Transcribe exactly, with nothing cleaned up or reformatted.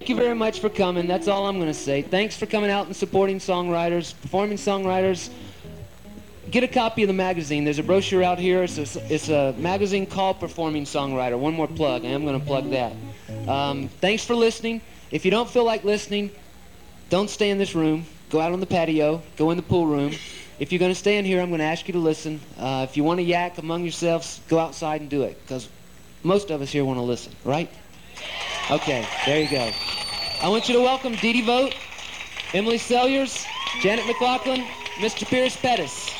Thank you very much for coming. That's all I'm going to say. Thanks for coming out and supporting songwriters, performing songwriters. Get a copy of the magazine. There's a brochure out here. It's a, it's a magazine called Performing Songwriter. One more plug. I am going to plug that. Um, thanks for listening. If you don't feel like listening, don't stay in this room. Go out on the patio. Go in the pool room. If you're going to stay in here, I'm going to ask you to listen. Uh, if you want to yak among yourselves, go outside and do it, because most of us here want to listen, right? Okay, there you go. I want you to welcome Dee Dee Vogt, Emily Selyers, Janet McLaughlin, Mister Pierce Pettis.